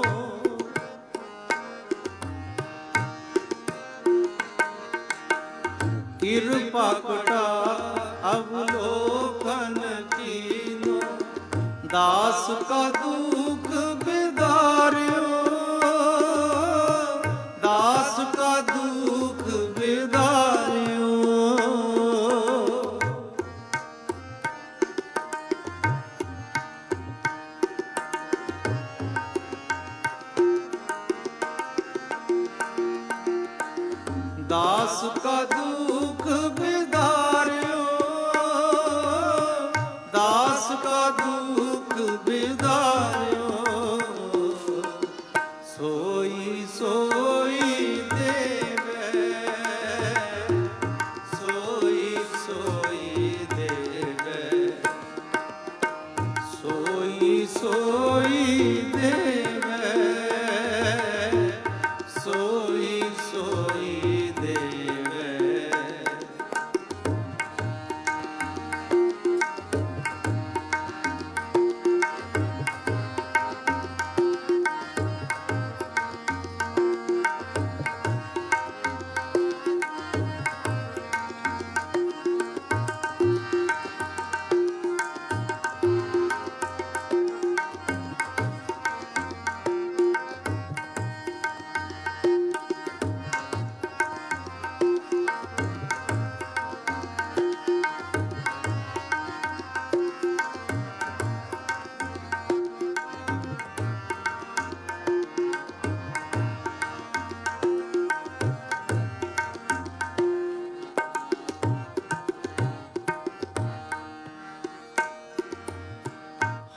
कृपा कटाक्ष अवलोकन कीनो। दास का दुख बिदारियो, दास का दुख बिदारियो।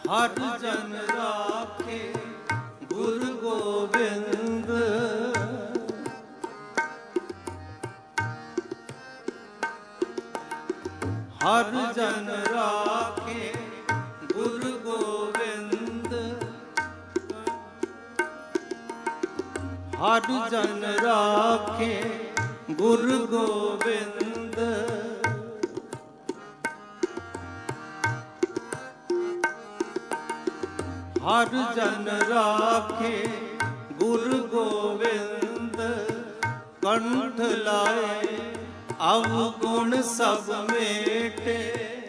हर जन राखे गुरु गोविंद। हर जन राखे गुरु गोविंद। हर जन राखे गुरु गोविंद। हर जन राखे गुरु गोविंद। कंठ लाए अवगुण सब मेटे।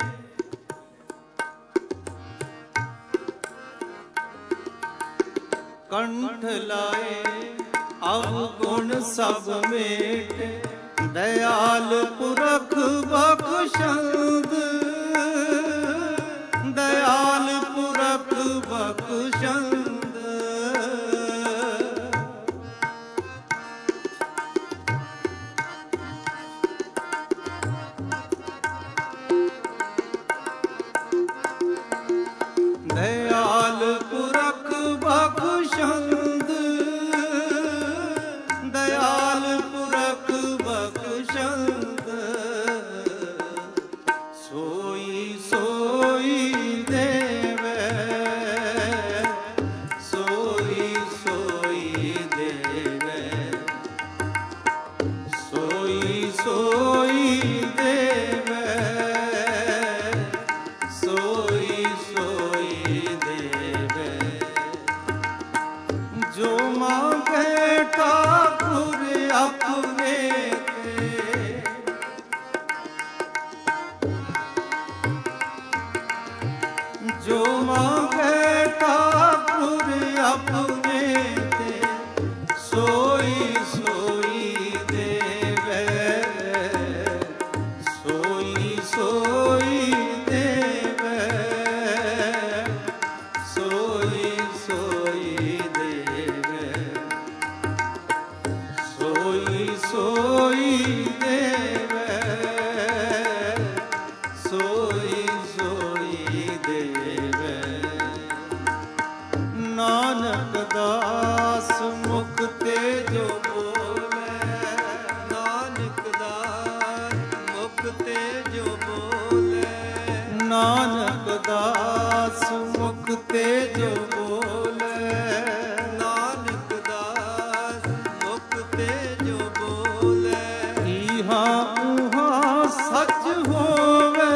कंठ लाए अवगुण सब मेटे। दयाल पुरख बख्शंद। दयाल पुरख बख्शंद। दयाल पुरख बख्शंद। दयाल पुरख बख्शंद। सोई सोई देवे। सोई सोई देवे। सोई सोई देवे। सोई सोई देवे। जो मांगे ठाकुर अपने ते। जो मांगे ठाकुर अपने ते। सोई सोई देवे। सोई सोई देवे। सोई सोई देवे। सोई सोई देवे। सोई सोई देवे। नानक दास मुख ते जो बोले। नानक दास मुख ते जो बोले। नानक दास मुख ते जो बोले। नानक दास मुख ते जो बोले। इहा उहा सच होवे।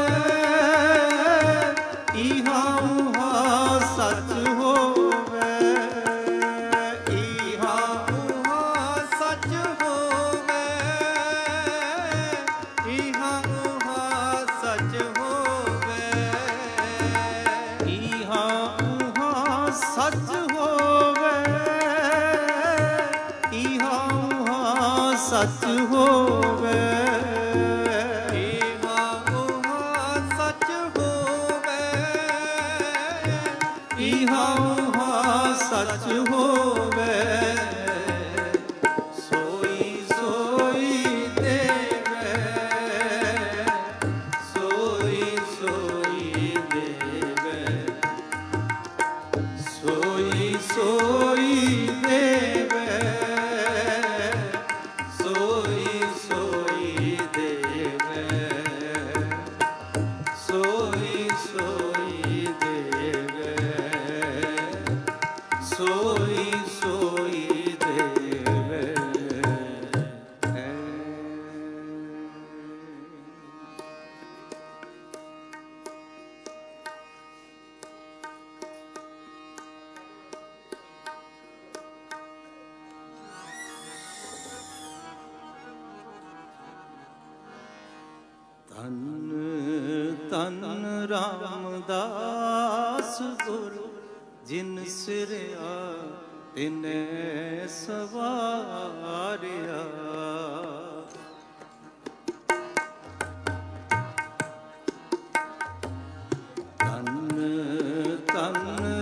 इहा उहा सच होवे। इहा उहा सच होवे। इहा उहा सच होवे। इहा उहा सच होवे। इहा उहा सच होवे। इहा उहा सच होवे। इहा उहा सच होवे। सोई सोई देवे। सोई सोई देवे। सोई सोई देवे। सोई सोई देवे। सोई सोई देवे। सोई सोई देवे। धन धन रामदास गुरु जिन सिरया तिने सवारिया। धन धन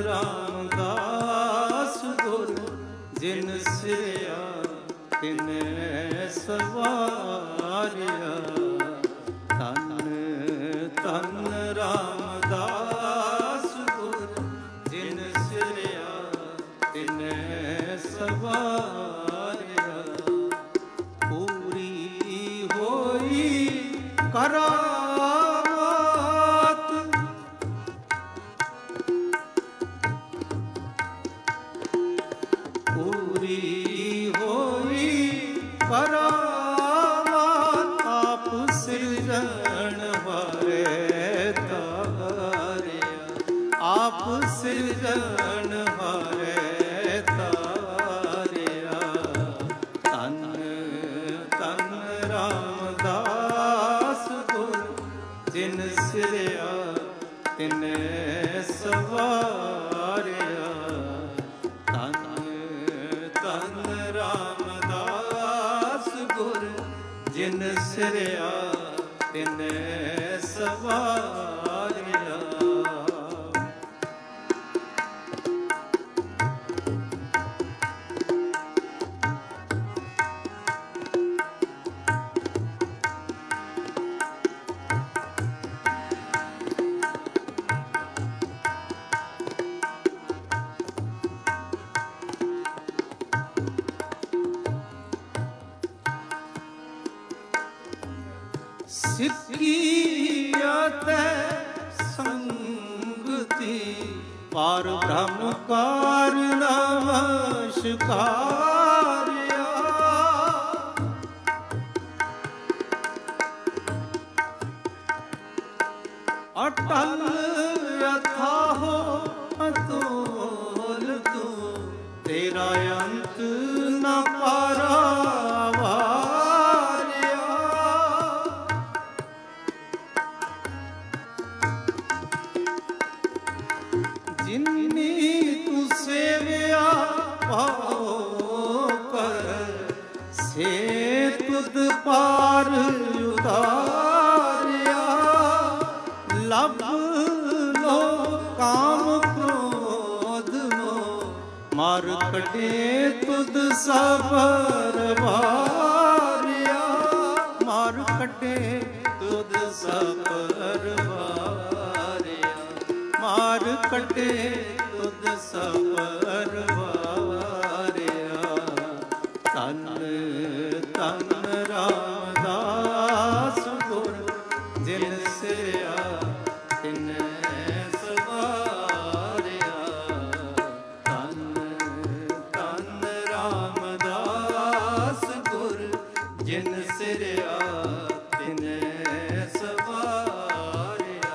रामदास गुरु जिन सिरया तिने सवारिया। धन धन रामदास गुरु करामात पूरी होई करामात आप सिरजन वारे तारिया आप सिरजन वारे तारिया तन तन रामदास गुर जिन सिरया तिने सवारिया तन तन रामदास गुर जिन सिरया तिने सवारिया सिक्कियत संगति पार ब्रह्म कार नमस्कारिया अटल अथाहो अतुल तू तेरा अंत न पारावा जिन्नी तू सेविया पाओ कर से तुद पार उतारिया लब लो काम क्रोध लो मार कटे तुद सबर वारिया मार कटे तुद सबर वारिया मार कटे तुद सबर वारिया तन तन रामदास गुर जिन सिरया तिने सवारिया तन तन रामदास गुर जिन सिरया तिने सवारिया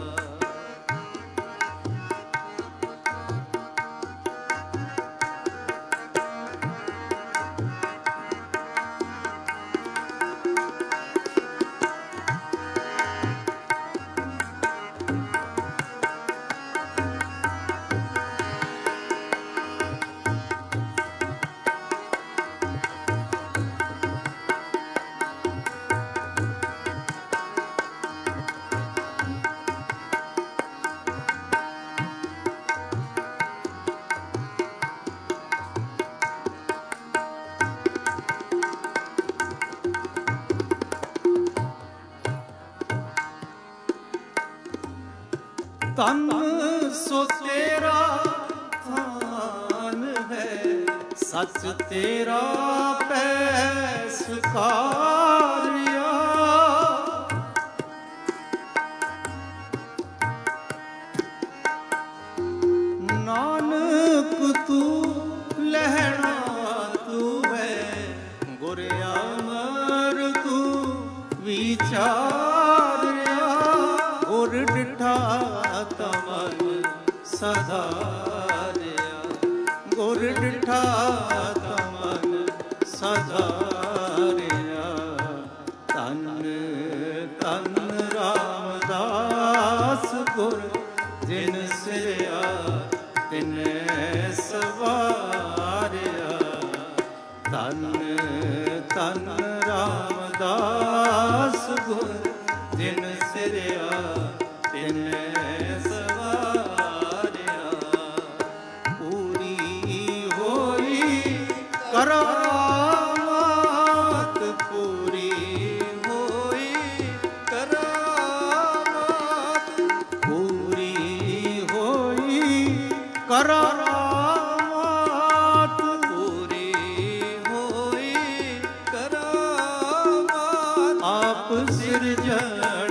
तन सो तेरा थान है सच तेरा पैसकारिया नानक तू लहना तू है गुर अमर तू विचारिया गुर डिठा तमन सधारिया गुर डिठा तमन सधारिया तन तन रामदास गुर जिन सिरया तिने सवारिया तन तन रामदास गुर जिन सिरया तिने सवारिया पूरी होई करामात पूरी होई करामात पूरी होई करामात पूरी होई करामात आप सिरजन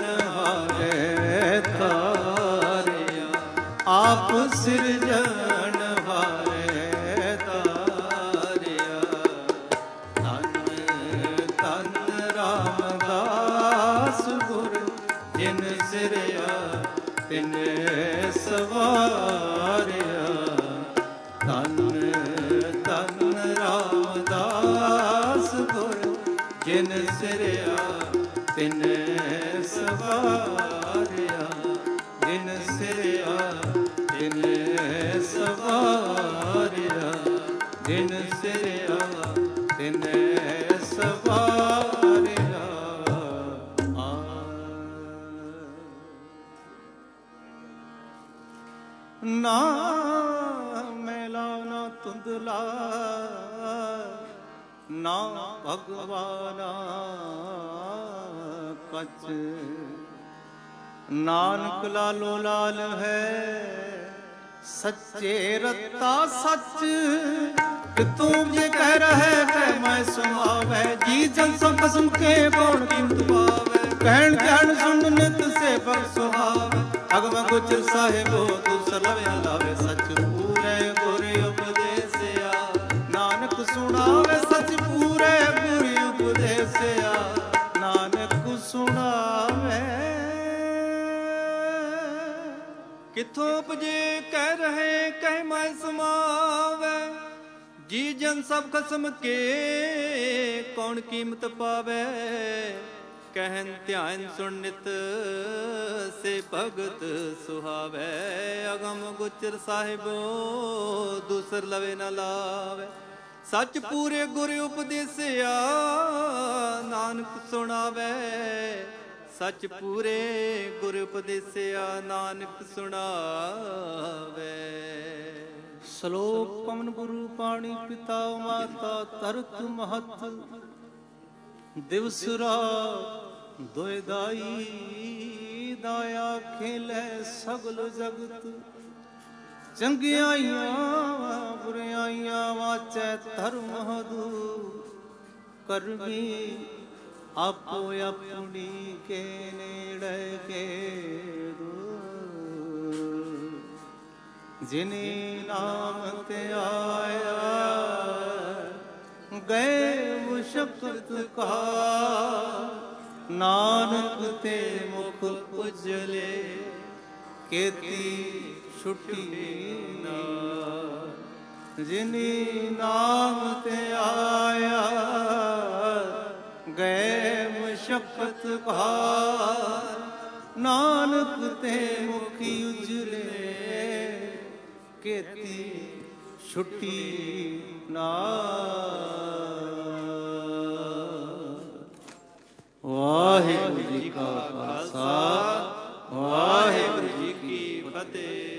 ਵਾਰੇ ਤਾਰਿਆ, ਆਪ ਸਿਰਜਣ ਵਾਰੇ ਤਾਰਿਆ। ਧੰਨ ਧੰਨ ਰਾਮਦਾਸ ਗੁਰ ਜਿਨ ਸਿਰਿਆ ਤਿਨੈ ਸਵਾਰਿਆ। ਧੰਨ ਧੰਨ ਰਾਮਦਾਸ ਗੁਰ ਜਿਨ ਸਿਰਿਆ ਤਿਨੈ ਸਵਾਰਿਆ। ਜਿਨ ਸਿਰਿਆ ਤਿਨੈ ਸਵਾਰਿਆ। ਜਿਨ ਸਿਰਿਆ ਤਿਨੈ ਸਵਾਰਿਆ। ਨਾ ਮੈਲਾ ਨਾ ਧੁੰਦਲਾ ਨਾ ਭਗਵਾਨਾ ਕਛ। ਨਾਨਕ ਲਾਲੋ ਲਾਲ ਹੈ ਸੱਚੇ ਰਤਾ ਸੱਚ। ਕਿ ਤੂੰ ਜੇ ਕਹਿ ਰਹੇ ਕਹਿ ਮੈਂ ਸੁਣਾਵੇ। ਜੀ ਜਨ ਸਭ ਕਸਮ ਕੇ ਕੌਣ ਕੀਮਤ ਪਾਵੇ। ਕਹਿਣ ਕਹਿਣ ਸੁਣ ਨਿਤ ਸੇਵਕ ਸੁਹਾਵੇ। ਅਗਮ ਗੁਚਰ ਸਾਹਿਬੋ ਦੂਸਰ ਲਵੇ ਲਾਵੇ। ਸੱਚ ਪੂਰੇ ਗੁਰ ਉਪਦੇਸਿਆ ਨਾਨਕ ਸੁਣਾਵੇ। ਸੱਚ ਪੂਰੇ ਗੁਰ ਉਪਦੇਸਿਆ ਨਾਨਕ ਸੁਣਾਵੇ। ਕਿੱਥੋਂ ਉਪਜੇ ਕਹਿ ਰਹੇ ਕਹਿ ਮੈਂ ਸਮਾਵੇ। ਜੀ ਜਨ ਸਭ ਖਸਮ ਕੇ ਕੌਣ ਕੀਮਤ ਪਾਵੇ। ਕਹਿਨ ਧਿਆਨ ਸੁਣ ਨਿਤ ਸੇ ਭਗਤ ਸੁਹਾਵੇ। ਅਗਮ ਗੁਚਰ ਸਾਹਿਬੋ ਦੂਸਰ ਲਵੇ ਨਾ ਲਾਵੇ। ਸੱਚ ਪੂਰੇ ਗੁਰ ਉਪਦੇਸਿਆ ਨਾਨਕ ਸੁਣਾਵੇ। ਸੱਚ ਪੂਰੇ ਗੁਰ ਉਪਦੇਸਿਆ ਨਾਨਕ ਸੁਣਾਵੇ। ਸ਼ਲੋਕ ਪਵਨ ਗੁਰੂ ਪਾਣੀ ਪਿਤਾ ਮਾਤਾ ਤਰਤ ਮਹਤ। ਦਿਵਸ ਰਾਤ ਦੋਇ ਦਾਈ ਦਾਇਆ ਖੇਲੇ ਸਗਲ ਜਗਤ। ਚੰਗਿਆਈਆਂ ਬੁਰਿਆਈਆਂ ਵਾਚੈ ਧਰਮ ਹਦੂ। ਕਰਮੀ ਆਪੋ ਆਪਣੀ ਕੇ ਨੇੜੇ ਕੇ ਦੂਰ। ਜਿਨੇ ਨਾਮ ਤੇ ਆਇਆ ਗਏ ਮੁਸ਼ਕਤ ਕਾ। ਨਾਨਕ ਤੇ ਮੁਖ ਉਜਲੇ ਕੀਤੀ ਛੁੱਟੀ ਨਾ। ਜਿਨੇ ਨਾਮ ਤੇ ਆਇਆ ਗਏ ਮੁਸ਼ਕਤ ਕਾ। ਨਾਨਕ ਤੇ ਮੁਖੀ ਉਜਲੇ ਕੀਤੀ ਛੁੱਟੀ ਨਾ। ਵਾਹਿਗੁਰੂ ਜੀ ਕਾ